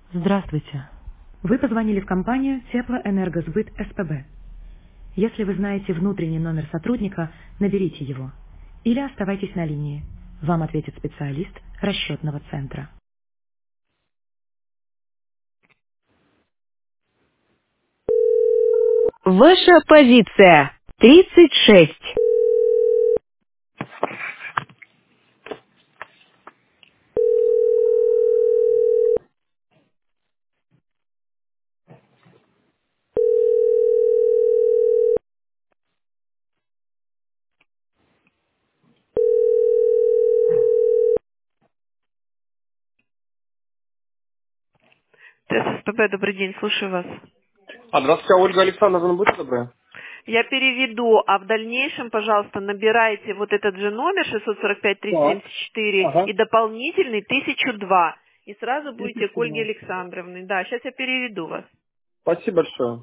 Здравствуйте. Вы позвонили в компанию Теплоэнергосбыт СПБ. Если вы знаете внутренний номер сотрудника, наберите его. Или оставайтесь на линии. Вам ответит специалист расчетного центра. Ваша позиция 36. ТССПБ, добрый день, слушаю вас. Здравствуйте, Ольга Александровна, будьте добры. Я переведу, а в дальнейшем, пожалуйста, набирайте вот этот же номер Так, 645-374 ага, и дополнительный 1002. И сразу будете к Ольге 1002. Александровне. Да, сейчас я переведу вас. Спасибо большое.